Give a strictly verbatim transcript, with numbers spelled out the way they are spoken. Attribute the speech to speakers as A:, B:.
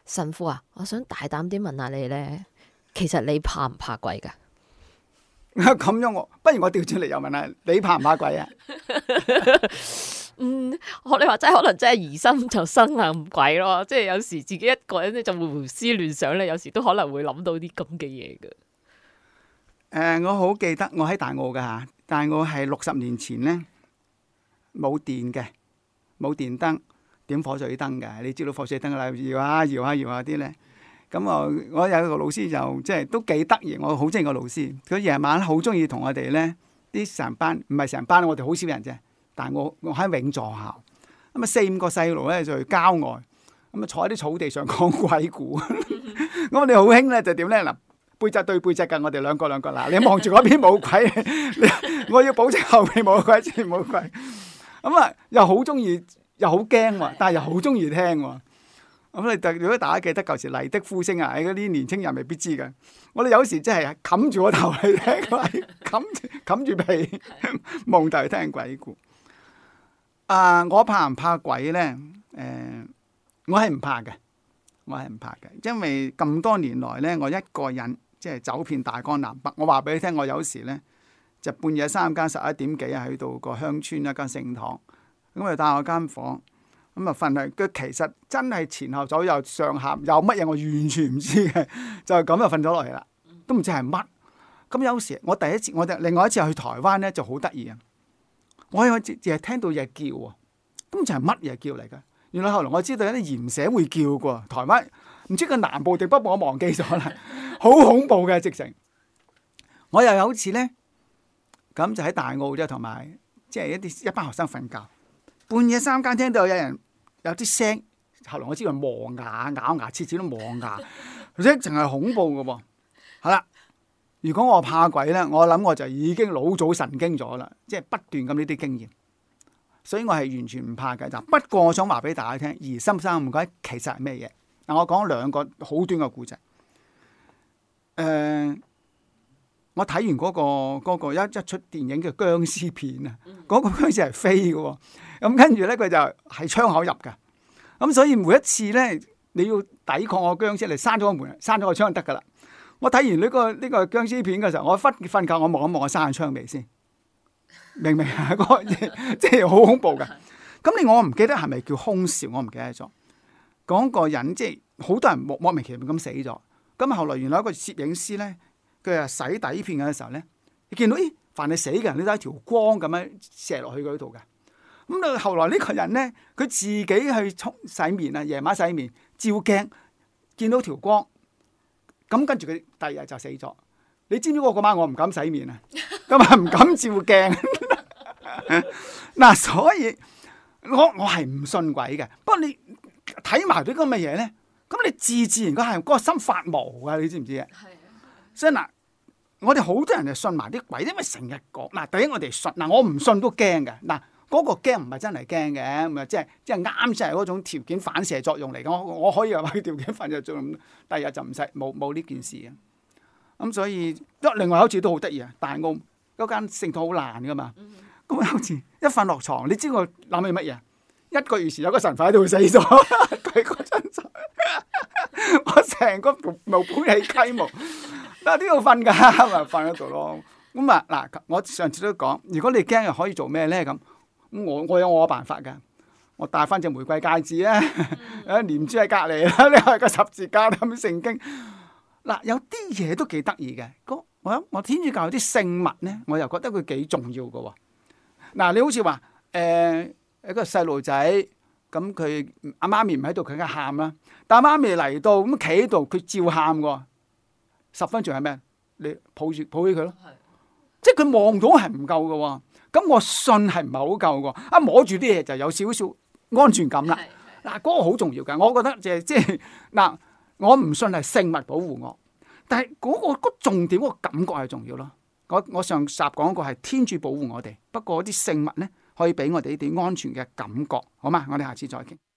A: 神父啊，我想大膽啲問下你咧，其實你怕唔怕鬼噶？
B: 咁樣我，不如我調轉嚟又問下你怕唔怕鬼啊？
A: 嗯，學你話齋，可能真係疑心就生暗鬼咯。即係有時自己一個人咧就會胡思亂想咧，有時都可能會諗到啲咁嘅嘢嘅。
B: 誒、呃，我好記得我喺大澳噶吓，大澳係六十年前咧冇電嘅，冇電燈，點火水燈嘅。你知道火水燈啦，搖下搖下搖下啲咧。咁啊，我有一個老師就即係都幾得意，我好中意個老師。佢夜晚好中意同我哋咧啲成班，唔係成班，我哋好少人啫。但係我我喺永助學校，咁啊四五個細路咧就去郊外，咁啊坐喺啲草地上講鬼故。咁我哋好興咧就點咧嗱，背脊對背脊㗎，我哋兩個兩個嗱，你望住嗰邊冇鬼，我要保證後邊冇鬼，前冇鬼。咁啊又好中意，又好驚喎，但係又好中意聽喎。咁你如果大家記得舊時麗的呼聲啊，嗰啲年青人未必知嘅。我哋有時真係冚住個頭嚟聽鬼，冚住冚住被蒙頭聽鬼故。啊，我怕唔怕鬼咧？誒、呃，我係唔怕嘅，我係唔怕嘅，因為咁多年來咧，我一個人即係走遍大江南北。我話俾你聽，我有時咧就半夜三更十一點幾啊，去到個鄉村一間聖堂，咁啊帶我間房。咁啊瞓係，佢其實真係前後左右上下有乜嘢，我完全唔知嘅，就係咁就瞓咗落嚟啦，都唔知係乜。咁有時我第一次，我哋另外一次去台灣咧就好得意啊！我有淨係聽到嘢叫喎，咁就係乜嘢叫嚟㗎？原來後來我知道有啲鹽蛇會叫㗎，台灣唔知個南部定北部，我忘記咗啦，好恐怖嘅直情。我又有次咧，咁就喺大澳啫，同埋即係一啲一班學生瞓覺。半夜三更聽到有人有啲聲，後來我知道磨牙、咬牙切齒都磨牙，而且淨係恐怖嘅喎。係啦，如果我怕鬼咧，我諗我就已經老早神經咗啦，即係不斷咁呢啲經驗，所以我係完全唔怕嘅。就不過我想話俾大家聽，疑心生暗鬼其實係咩嘢？嗱，我講兩個好短嘅故仔。誒、呃，我睇完嗰、嗰個、嗰個一一出電影叫僵屍片啊，嗰、嗰個僵屍係飛嘅喎。咁跟住咧，佢就喺窗口入㗎。咁所以每一次咧，你要抵抗個僵屍，你閂咗個門，閂咗個窗就得㗎啦。我睇完呢、呢個呢、呢個僵屍片嘅時候，我忽瞓覺，我望一望我閂咗窗未先，明唔明啊？嗰個即係好恐怖㗎。咁你我唔記得係咪叫空少，我唔記得咗。講個人即係好多人莫莫名其妙咁死咗。咁後來原來一個攝影師咧，佢係洗底片嘅時候咧，你見到咦，凡係死嘅人，你都係一條光咁樣射落去嗰度㗎。咁到後來呢個人咧，佢自己去沖洗面啊，夜晚洗面照鏡，見到條光，咁跟住佢第二日就死咗。你知唔知我嗰晚我唔敢洗面啊？咁啊唔敢照鏡。嗱，所以我我係唔信鬼嘅。不過你睇埋啲咁嘅嘢咧，咁你自自然個係嗰個心發毛啊！你知唔知啊？係。所以嗱，我哋好多人就信埋啲鬼，因為成日講嗱，第一我哋信嗱，我唔信都驚嘅嗱。嗰個驚唔係真係驚嘅，咁啊即係即係啱先係嗰種條件反射作用嚟嘅。我我可以話佢條件反射作用，第二日就唔使冇冇呢件事嘅。咁所以另外好似都好得意啊！大澳嗰間聖堂好爛噶嘛，咁好似一瞓落床，你知我諗起乜嘢？一個月前有個神父喺度死咗，佢嗰陣我成個毛盤起雞毛，嗱呢度瞓㗎，咪瞓喺度咯。咁啊嗱，我上次都講，如果你驚又可以做咩咧咁？咁我我有我嘅辦法㗎，我戴翻隻玫瑰戒指啊，誒念珠喺隔離啦，你係個十字架咁聖經。嗱，有啲嘢都幾得意嘅。我我天主教有啲聖物咧，我又覺得佢幾重要嘅喎。嗱，你好似話誒一個細路仔，咁佢阿媽咪唔喺度，佢梗係喊啦。但阿媽咪嚟到咁企喺度，佢照喊喎。十分鐘係咩？你抱住抱起佢咯，即係佢望到係唔夠嘅喎。咁我信係唔係好夠喎？一摸住啲嘢就有少少安全感啦。嗱，嗰個好重要㗎。我覺得就係即係嗱，我唔信係聖物保護我，但係嗰個嗰個重點嗰個感覺係重要咯。我我上集講過係天主保護我哋，不過啲聖物咧可以俾我哋一啲安全嘅感覺，好嘛？我哋下次再傾。